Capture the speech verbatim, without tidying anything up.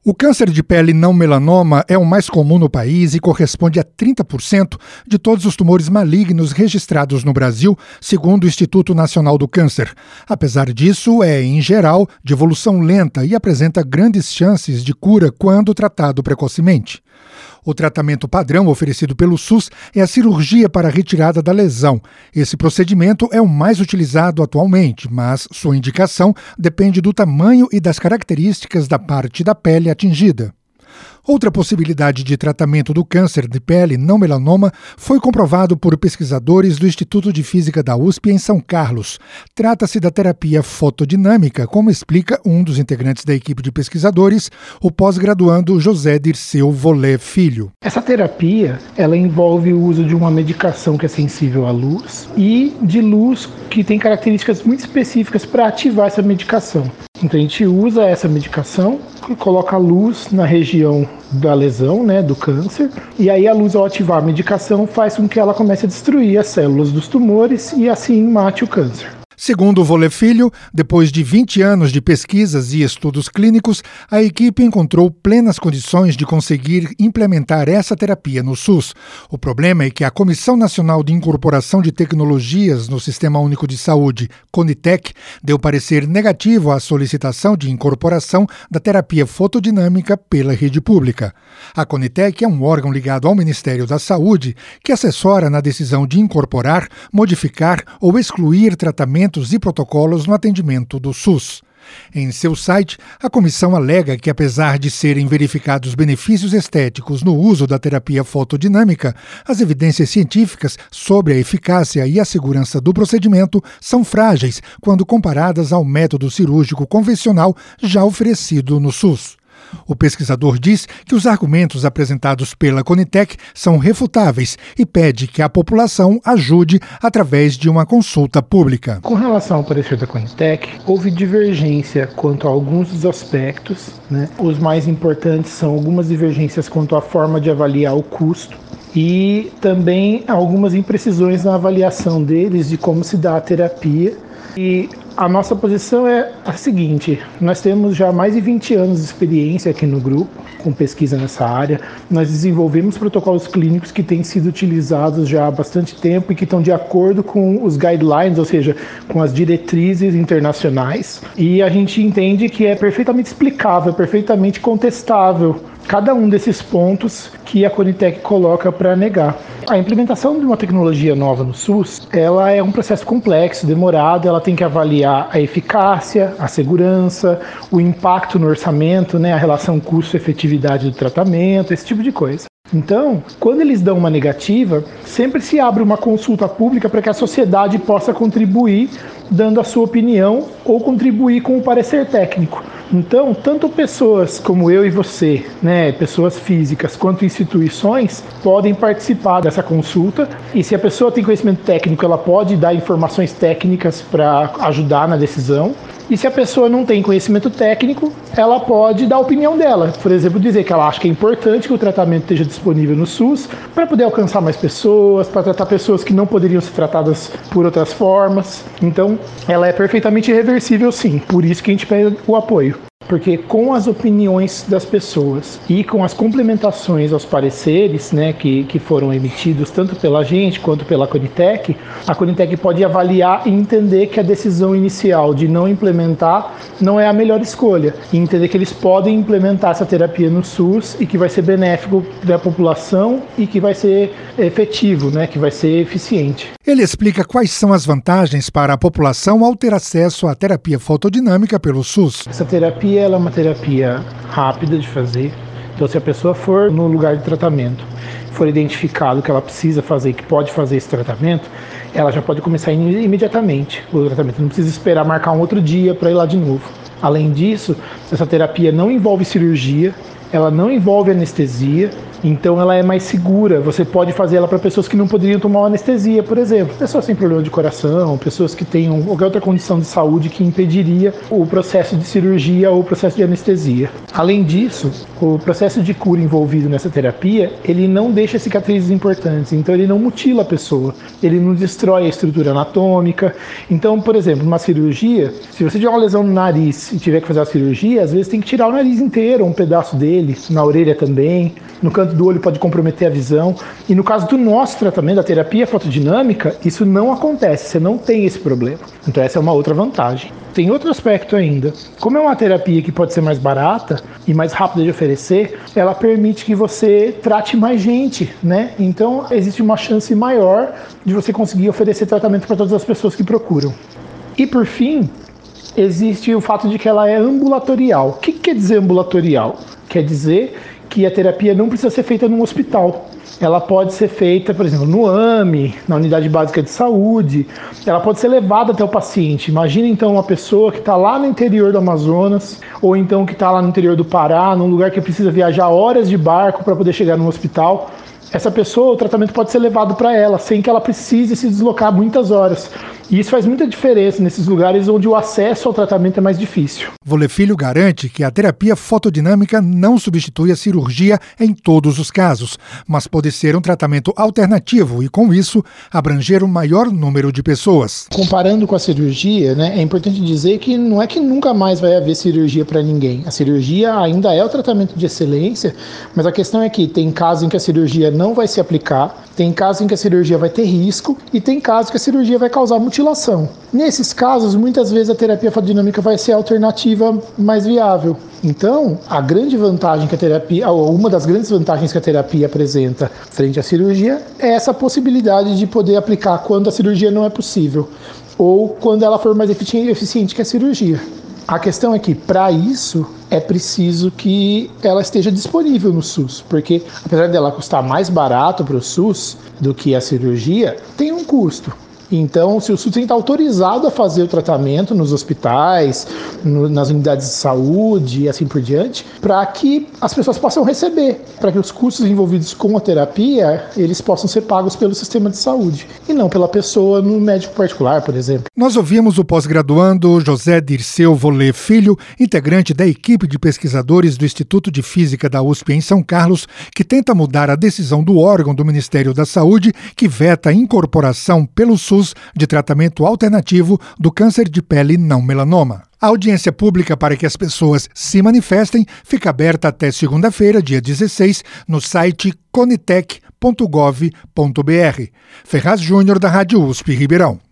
O câncer de pele não melanoma é o mais comum no país e corresponde a trinta por cento de todos os tumores malignos registrados no Brasil, segundo o Instituto Nacional do Câncer. Apesar disso, é, em geral, de evolução lenta e apresenta grandes chances de cura quando tratado precocemente. O tratamento padrão oferecido pelo SUS é a cirurgia para a retirada da lesão. Esse procedimento é o mais utilizado atualmente, mas sua indicação depende do tamanho e das características da parte da pele atingida. Outra possibilidade de tratamento do câncer de pele não melanoma foi comprovado por pesquisadores do Instituto de Física da U S P em São Carlos. Trata-se da terapia fotodinâmica, como explica um dos integrantes da equipe de pesquisadores, o pós-graduando José Dirceu Volé Filho. Essa terapia, ela envolve o uso de uma medicação que é sensível à luz e de luz que tem características muito específicas para ativar essa medicação. Então a gente usa essa medicação e coloca a luz na região da lesão, né, do câncer, e aí a luz, ao ativar a medicação, faz com que ela comece a destruir as células dos tumores e assim mate o câncer. Segundo o Volé Filho, depois de vinte anos de pesquisas e estudos clínicos, a equipe encontrou plenas condições de conseguir implementar essa terapia no SUS. O problema é que a Comissão Nacional de Incorporação de Tecnologias no Sistema Único de Saúde, CONITEC, deu parecer negativo à solicitação de incorporação da terapia fotodinâmica pela rede pública. A CONITEC é um órgão ligado ao Ministério da Saúde que assessora na decisão de incorporar, modificar ou excluir tratamentos e protocolos no atendimento do SUS. Em seu site, a comissão alega que, apesar de serem verificados benefícios estéticos no uso da terapia fotodinâmica, as evidências científicas sobre a eficácia e a segurança do procedimento são frágeis quando comparadas ao método cirúrgico convencional já oferecido no SUS. O pesquisador diz que os argumentos apresentados pela CONITEC são refutáveis e pede que a população ajude através de uma consulta pública. Com relação ao parecer da CONITEC, houve divergência quanto a alguns dos aspectos, né? Os mais importantes são algumas divergências quanto à forma de avaliar o custo e também algumas imprecisões na avaliação deles de como se dá a terapia. E a nossa posição é a seguinte: nós temos já mais de vinte anos de experiência aqui no grupo, com pesquisa nessa área. Nós desenvolvemos protocolos clínicos que têm sido utilizados já há bastante tempo e que estão de acordo com os guidelines, ou seja, com as diretrizes internacionais. E a gente entende que é perfeitamente explicável, perfeitamente contestável cada um desses pontos que a CONITEC coloca para negar. A implementação de uma tecnologia nova no SUS, ela é um processo complexo, demorado, ela tem que avaliar a eficácia, a segurança, o impacto no orçamento, né, a relação custo-efetividade do tratamento, esse tipo de coisa. Então, quando eles dão uma negativa, sempre se abre uma consulta pública para que a sociedade possa contribuir dando a sua opinião ou contribuir com o parecer técnico. Então, tanto pessoas como eu e você, né, pessoas físicas, quanto instituições, podem participar dessa consulta. E se a pessoa tem conhecimento técnico, ela pode dar informações técnicas para ajudar na decisão. E se a pessoa não tem conhecimento técnico, ela pode dar a opinião dela. Por exemplo, dizer que ela acha que é importante que o tratamento esteja disponível no SUS para poder alcançar mais pessoas, para tratar pessoas que não poderiam ser tratadas por outras formas. Então, ela é perfeitamente reversível, sim. Por isso que a gente pede o apoio. Porque com as opiniões das pessoas e com as complementações aos pareceres, né, que, que foram emitidos tanto pela gente quanto pela CONITEC, a CONITEC pode avaliar e entender que a decisão inicial de não implementar não é a melhor escolha. E entender que eles podem implementar essa terapia no SUS e que vai ser benéfico para a população e que vai ser efetivo, né, que vai ser eficiente. Ele explica quais são as vantagens para a população ao ter acesso à terapia fotodinâmica pelo SUS. Essa terapia ela é uma terapia rápida de fazer. Então, se a pessoa for no lugar de tratamento, for identificado que ela precisa fazer, que pode fazer esse tratamento, ela já pode começar imediatamente o tratamento. Não precisa esperar marcar um outro dia para ir lá de novo. Além disso, essa terapia não envolve cirurgia, ela não envolve anestesia Então ela é mais segura, você pode fazer ela para pessoas que não poderiam tomar uma anestesia, por exemplo. Pessoas sem problema de coração, pessoas que tenham qualquer outra condição de saúde que impediria o processo de cirurgia ou o processo de anestesia. Além disso, o processo de cura envolvido nessa terapia, ele não deixa cicatrizes importantes, então ele não mutila a pessoa, ele não destrói a estrutura anatômica. Então, por exemplo, numa cirurgia, se você tiver uma lesão no nariz e tiver que fazer a cirurgia, às vezes tem que tirar o nariz inteiro, um pedaço dele, na orelha também, no canto do olho pode comprometer a visão. E no caso do nosso tratamento, da terapia fotodinâmica, isso não acontece, você não tem esse problema. Então essa é uma outra vantagem. Tem outro aspecto ainda. Como é uma terapia que pode ser mais barata e mais rápida de oferecer, ela permite que você trate mais gente, né? Então existe uma chance maior de você conseguir oferecer tratamento para todas as pessoas que procuram. E por fim, existe o fato de que ela é ambulatorial. O que quer dizer ambulatorial? Quer dizer que a terapia não precisa ser feita num hospital. Ela pode ser feita, por exemplo, no A M E, na Unidade Básica de Saúde. Ela pode ser levada até o paciente. Imagina então uma pessoa que está lá no interior do Amazonas, ou então que está lá no interior do Pará, num lugar que precisa viajar horas de barco para poder chegar no hospital. Essa pessoa, o tratamento pode ser levado para ela, sem que ela precise se deslocar muitas horas. E isso faz muita diferença nesses lugares onde o acesso ao tratamento é mais difícil. Voler Filho garante que a terapia fotodinâmica não substitui a cirurgia em todos os casos, mas pode ser um tratamento alternativo e, com isso, abranger um maior número de pessoas. Comparando com a cirurgia, né, é importante dizer que não é que nunca mais vai haver cirurgia para ninguém. A cirurgia ainda é o tratamento de excelência, mas a questão é que tem casos em que a cirurgia não vai se aplicar, tem casos em que a cirurgia vai ter risco e tem casos que a cirurgia vai causar mutilação. Nesses casos, muitas vezes a terapia fotodinâmica vai ser a alternativa mais viável. Então, a grande vantagem que a terapia, ou uma das grandes vantagens que a terapia apresenta frente à cirurgia é essa possibilidade de poder aplicar quando a cirurgia não é possível ou quando ela for mais eficiente que a cirurgia. A questão é que, para isso, é preciso que ela esteja disponível no SUS, porque apesar dela custar mais barato para o SUS do que a cirurgia, tem um custo. Então, se o SUS tem que estar autorizado a fazer o tratamento nos hospitais, no, nas unidades de saúde e assim por diante, para que as pessoas possam receber, para que os custos envolvidos com a terapia, eles possam ser pagos pelo sistema de saúde, e não pela pessoa no médico particular, por exemplo. Nós ouvimos o pós-graduando José Dirceu Voler Filho, integrante da equipe de pesquisadores do Instituto de Física da U S P em São Carlos, que tenta mudar a decisão do órgão do Ministério da Saúde que veta a incorporação pelo SUS de tratamento alternativo do câncer de pele não melanoma. A audiência pública para que as pessoas se manifestem fica aberta até segunda-feira, dia dezesseis, no site conitec ponto gov ponto br. Ferraz Júnior, da Rádio U S P Ribeirão.